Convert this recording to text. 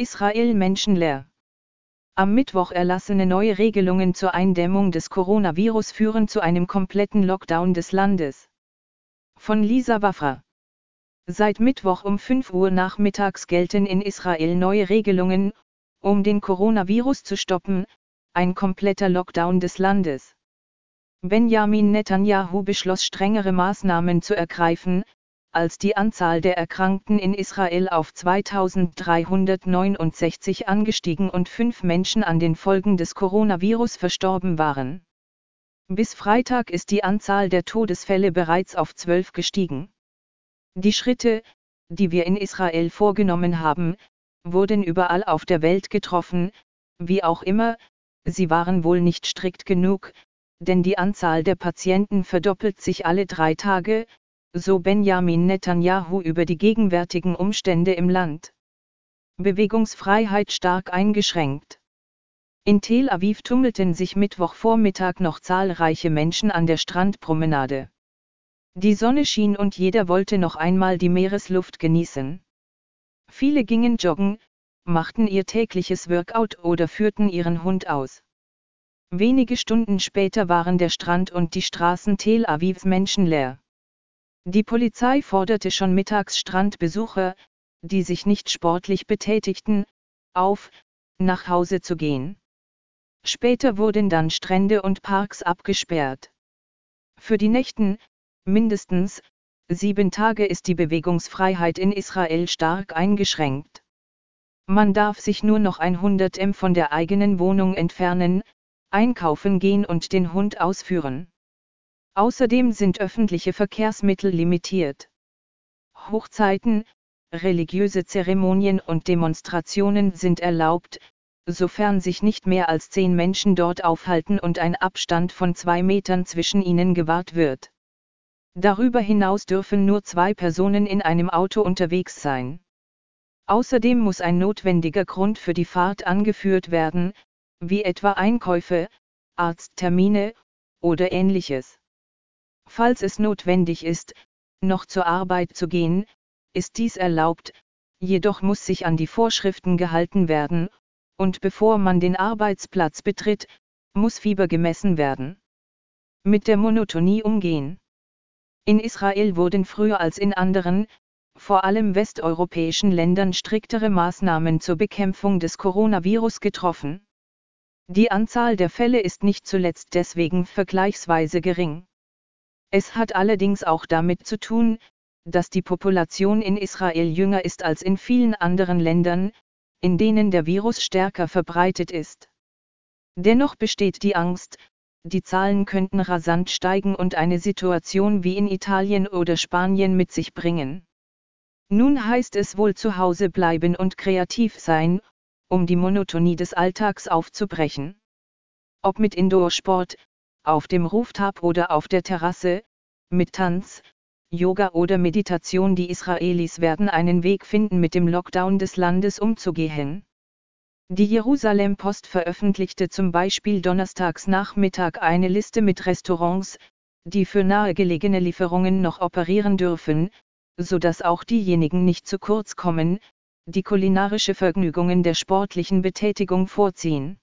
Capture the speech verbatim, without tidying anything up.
Israel menschenleer. Am Mittwoch erlassene neue Regelungen zur Eindämmung des Coronavirus führen zu einem kompletten Lockdown des Landes. Von Lisa Wafra. Seit Mittwoch um fünf Uhr nachmittags gelten in Israel neue Regelungen, um den Coronavirus zu stoppen, ein kompletter Lockdown des Landes. Benjamin Netanyahu beschloss strengere Maßnahmen zu ergreifen, als die Anzahl der Erkrankten in Israel auf zweitausenddreihundertneunundsechzig angestiegen und fünf Menschen an den Folgen des Coronavirus verstorben waren. Bis Freitag ist die Anzahl der Todesfälle bereits auf zwölf gestiegen. Die Schritte, die wir in Israel vorgenommen haben, wurden überall auf der Welt getroffen, wie auch immer, sie waren wohl nicht strikt genug, denn die Anzahl der Patienten verdoppelt sich alle drei Tage, so Benjamin Netanyahu über die gegenwärtigen Umstände im Land. Bewegungsfreiheit stark eingeschränkt. In Tel Aviv tummelten sich Mittwochvormittag noch zahlreiche Menschen an der Strandpromenade. Die Sonne schien und jeder wollte noch einmal die Meeresluft genießen. Viele gingen joggen, machten ihr tägliches Workout oder führten ihren Hund aus. Wenige Stunden später waren der Strand und die Straßen Tel Avivs menschenleer. Die Polizei forderte schon mittags Strandbesucher, die sich nicht sportlich betätigten, auf, nach Hause zu gehen. Später wurden dann Strände und Parks abgesperrt. Für die nächsten, mindestens, sieben Tage ist die Bewegungsfreiheit in Israel stark eingeschränkt. Man darf sich nur noch hundert Meter von der eigenen Wohnung entfernen, einkaufen gehen und den Hund ausführen. Außerdem sind öffentliche Verkehrsmittel limitiert. Hochzeiten, religiöse Zeremonien und Demonstrationen sind erlaubt, sofern sich nicht mehr als zehn Menschen dort aufhalten und ein Abstand von zwei Metern zwischen ihnen gewahrt wird. Darüber hinaus dürfen nur zwei Personen in einem Auto unterwegs sein. Außerdem muss ein notwendiger Grund für die Fahrt angeführt werden, wie etwa Einkäufe, Arzttermine oder ähnliches. Falls es notwendig ist, noch zur Arbeit zu gehen, ist dies erlaubt, jedoch muss sich an die Vorschriften gehalten werden, und bevor man den Arbeitsplatz betritt, muss Fieber gemessen werden. Mit der Monotonie umgehen. In Israel wurden früher als in anderen, vor allem westeuropäischen Ländern striktere Maßnahmen zur Bekämpfung des Coronavirus getroffen. Die Anzahl der Fälle ist nicht zuletzt deswegen vergleichsweise gering. Es hat allerdings auch damit zu tun, dass die Population in Israel jünger ist als in vielen anderen Ländern, in denen der Virus stärker verbreitet ist. Dennoch besteht die Angst, die Zahlen könnten rasant steigen und eine Situation wie in Italien oder Spanien mit sich bringen. Nun heißt es wohl zu Hause bleiben und kreativ sein, um die Monotonie des Alltags aufzubrechen. Ob mit Indoor-Sport, auf dem Rooftop oder auf der Terrasse, mit Tanz, Yoga oder Meditation, die Israelis werden einen Weg finden, mit dem Lockdown des Landes umzugehen. Die Jerusalem Post veröffentlichte zum Beispiel donnerstags Nachmittag eine Liste mit Restaurants, die für nahegelegene Lieferungen noch operieren dürfen, sodass auch diejenigen nicht zu kurz kommen, die kulinarische Vergnügungen der sportlichen Betätigung vorziehen.